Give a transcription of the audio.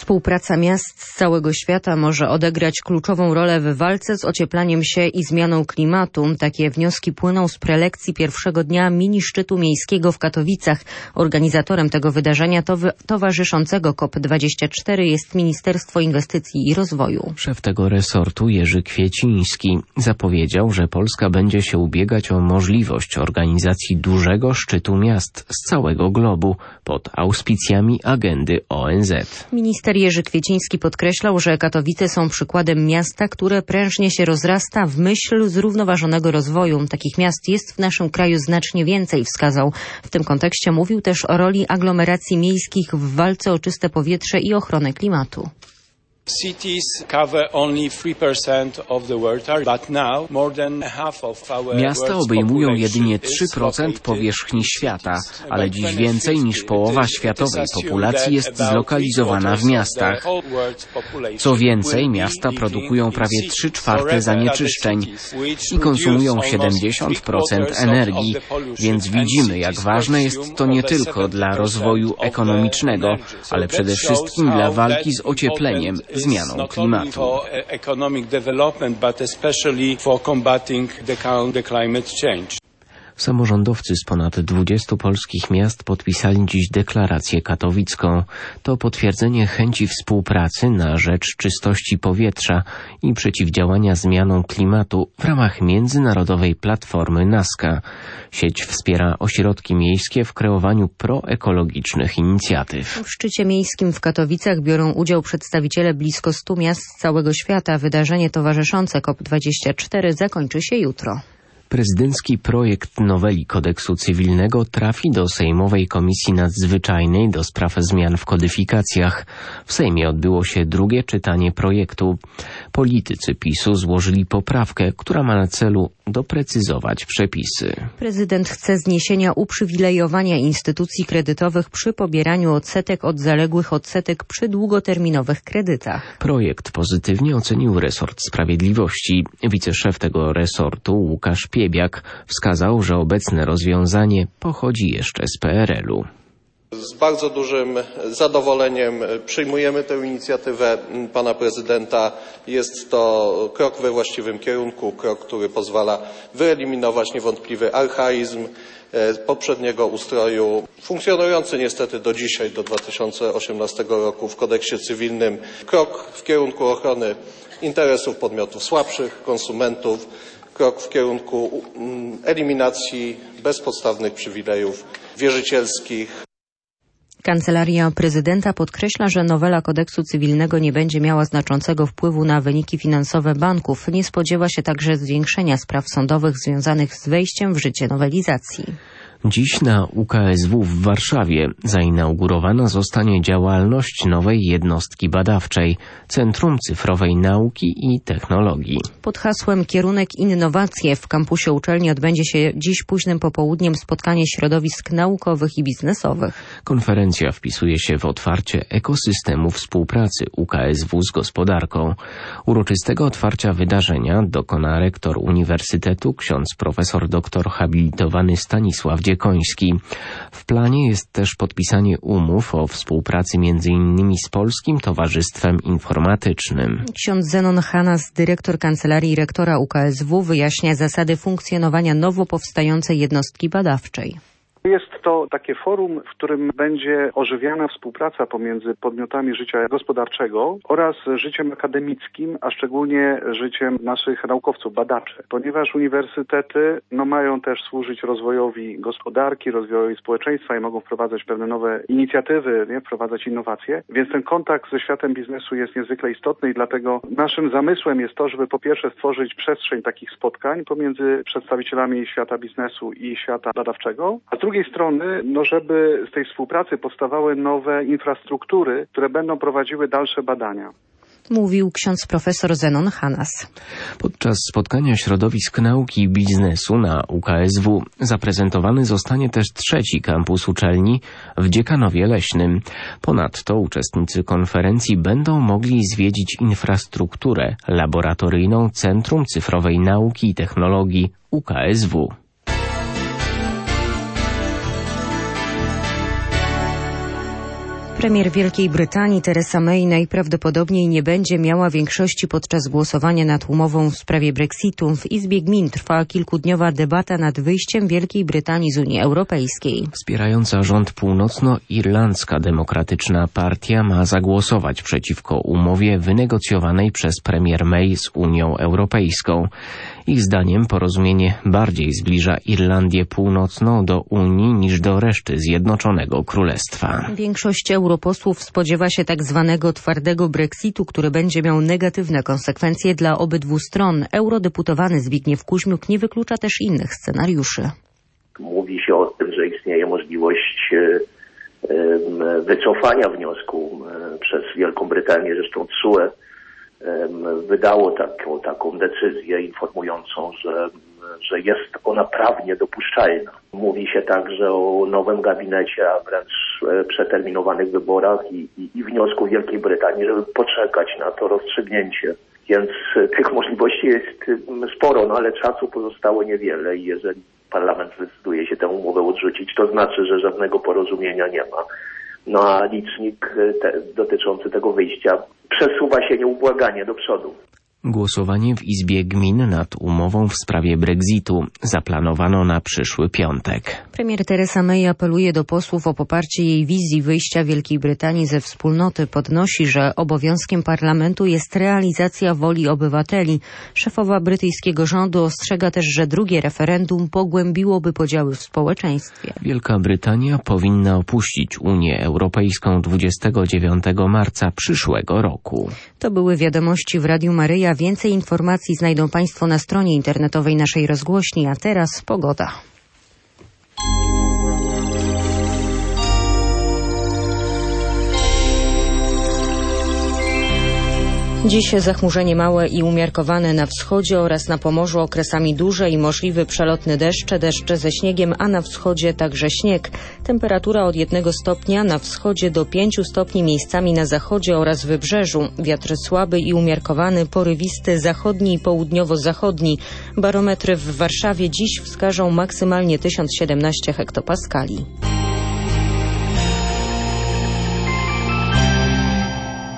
Współpraca miast z całego świata może odegrać kluczową rolę w walce z ocieplaniem się i zmianą klimatu. Takie wnioski płyną z prelekcji pierwszego dnia mini-szczytu miejskiego w Katowicach. Organizatorem tego wydarzenia towarzyszącego COP24 jest Ministerstwo Inwestycji i Rozwoju. Szef tego resortu Jerzy Kwieciński zapowiedział, że Polska będzie się ubiegać o możliwość organizacji dużego szczytu miast z całego globu pod auspicjami agendy ONZ. Minister Jerzy Kwieciński podkreślał, że Katowice są przykładem miasta, które prężnie się rozrasta w myśl zrównoważonego rozwoju. Takich miast jest w naszym kraju znacznie więcej, wskazał. W tym kontekście mówił też o roli aglomeracji miejskich w walce o czyste powietrze i ochronę klimatu. Miasta obejmują jedynie 3% powierzchni świata, ale dziś więcej niż połowa światowej populacji jest zlokalizowana w miastach. Co więcej, miasta produkują prawie 3/4 zanieczyszczeń i konsumują 70% energii, więc widzimy, jak ważne jest to nie tylko dla rozwoju ekonomicznego, ale przede wszystkim dla walki z ociepleniem, zmianą klimatu. Samorządowcy z ponad 20 polskich miast podpisali dziś deklarację katowicką. To potwierdzenie chęci współpracy na rzecz czystości powietrza i przeciwdziałania zmianom klimatu w ramach międzynarodowej platformy Nazca. Sieć wspiera ośrodki miejskie w kreowaniu proekologicznych inicjatyw. W szczycie miejskim w Katowicach biorą udział przedstawiciele blisko 100 miast z całego świata. Wydarzenie towarzyszące COP24 zakończy się jutro. Prezydencki projekt noweli kodeksu cywilnego trafi do Sejmowej Komisji Nadzwyczajnej do spraw zmian w kodyfikacjach. W Sejmie odbyło się drugie czytanie projektu. Politycy PiS-u złożyli poprawkę, która ma na celu doprecyzować przepisy. Prezydent chce zniesienia uprzywilejowania instytucji kredytowych przy pobieraniu odsetek od zaległych odsetek przy długoterminowych kredytach. Projekt pozytywnie ocenił resort sprawiedliwości. Wiceszef tego resortu Łukasz Piebiak wskazał, że obecne rozwiązanie pochodzi jeszcze z PRL-u. Z bardzo dużym zadowoleniem przyjmujemy tę inicjatywę pana prezydenta. Jest to krok we właściwym kierunku, krok, który pozwala wyeliminować niewątpliwy archaizm poprzedniego ustroju, funkcjonujący niestety do dzisiaj, do 2018 roku w kodeksie cywilnym. Krok w kierunku ochrony interesów podmiotów słabszych, konsumentów, krok w kierunku eliminacji bezpodstawnych przywilejów wierzycielskich. Kancelaria prezydenta podkreśla, że nowela kodeksu cywilnego nie będzie miała znaczącego wpływu na wyniki finansowe banków. Nie spodziewa się także zwiększenia spraw sądowych związanych z wejściem w życie nowelizacji. Dziś na UKSW w Warszawie zainaugurowana zostanie działalność nowej jednostki badawczej Centrum Cyfrowej Nauki i Technologii. Pod hasłem Kierunek Innowacje w kampusie uczelni odbędzie się dziś późnym popołudniem spotkanie środowisk naukowych i biznesowych. Konferencja wpisuje się w otwarcie ekosystemu współpracy UKSW z gospodarką. Uroczystego otwarcia wydarzenia dokona rektor Uniwersytetu, ksiądz profesor doktor habilitowany Stanisław Dziekoński. W planie jest też podpisanie umów o współpracy m.in. z Polskim Towarzystwem Informatycznym. Ksiądz Zenon Hanas, dyrektor kancelarii rektora UKSW, wyjaśnia zasady funkcjonowania nowo powstającej jednostki badawczej. Jest to takie forum, w którym będzie ożywiana współpraca pomiędzy podmiotami życia gospodarczego oraz życiem akademickim, a szczególnie życiem naszych naukowców, badaczy. Ponieważ uniwersytety mają też służyć rozwojowi gospodarki, rozwojowi społeczeństwa i mogą wprowadzać pewne nowe inicjatywy, wprowadzać innowacje, więc ten kontakt ze światem biznesu jest niezwykle istotny i dlatego naszym zamysłem jest to, żeby po pierwsze stworzyć przestrzeń takich spotkań pomiędzy przedstawicielami świata biznesu i świata badawczego, a z drugiej strony, żeby z tej współpracy powstawały nowe infrastruktury, które będą prowadziły dalsze badania. Mówił ksiądz profesor Zenon Hanas. Podczas spotkania środowisk nauki i biznesu na UKSW zaprezentowany zostanie też trzeci kampus uczelni w Dziekanowie Leśnym. Ponadto uczestnicy konferencji będą mogli zwiedzić infrastrukturę laboratoryjną Centrum Cyfrowej Nauki i Technologii UKSW. Premier Wielkiej Brytanii Theresa May najprawdopodobniej nie będzie miała większości podczas głosowania nad umową w sprawie Brexitu. W Izbie Gmin trwa kilkudniowa debata nad wyjściem Wielkiej Brytanii z Unii Europejskiej. Wspierająca rząd północnoirlandzka Demokratyczna Partia ma zagłosować przeciwko umowie wynegocjowanej przez premier May z Unią Europejską. Ich zdaniem porozumienie bardziej zbliża Irlandię Północną do Unii niż do reszty Zjednoczonego Królestwa. Większość europosłów spodziewa się tak zwanego twardego Brexitu, który będzie miał negatywne konsekwencje dla obydwu stron. Eurodeputowany Zbigniew Kuźmiuk nie wyklucza też innych scenariuszy. Mówi się o tym, że istnieje możliwość wycofania wniosku przez Wielką Brytanię. Zresztą TSUE wydało taką decyzję informującą, że jest ona prawnie dopuszczalna. Mówi się także o nowym gabinecie, a wręcz przeterminowanych wyborach i wniosku Wielkiej Brytanii, żeby poczekać na to rozstrzygnięcie. Więc tych możliwości jest sporo, ale czasu pozostało niewiele i jeżeli parlament zdecyduje się tę umowę odrzucić, to znaczy, że żadnego porozumienia nie ma. A licznik dotyczący tego wyjścia przesuwa się nieubłaganie do przodu. Głosowanie w Izbie Gmin nad umową w sprawie Brexitu zaplanowano na przyszły piątek. Premier Theresa May apeluje do posłów o poparcie jej wizji wyjścia Wielkiej Brytanii ze wspólnoty. Podnosi, że obowiązkiem parlamentu jest realizacja woli obywateli. Szefowa brytyjskiego rządu ostrzega też, że drugie referendum pogłębiłoby podziały w społeczeństwie. Wielka Brytania powinna opuścić Unię Europejską 29 marca przyszłego roku. To były wiadomości w Radiu Maryja. Więcej informacji znajdą Państwo na stronie internetowej naszej rozgłośni, a teraz pogoda. Dziś zachmurzenie małe i umiarkowane na wschodzie oraz na Pomorzu, okresami duże i możliwy przelotny deszcze ze śniegiem, a na wschodzie także śnieg. Temperatura od 1 stopnia na wschodzie do 5 stopni miejscami na zachodzie oraz wybrzeżu. Wiatr słaby i umiarkowany, porywisty, zachodni i południowo-zachodni. Barometry w Warszawie dziś wskażą maksymalnie 1017 hektopaskali.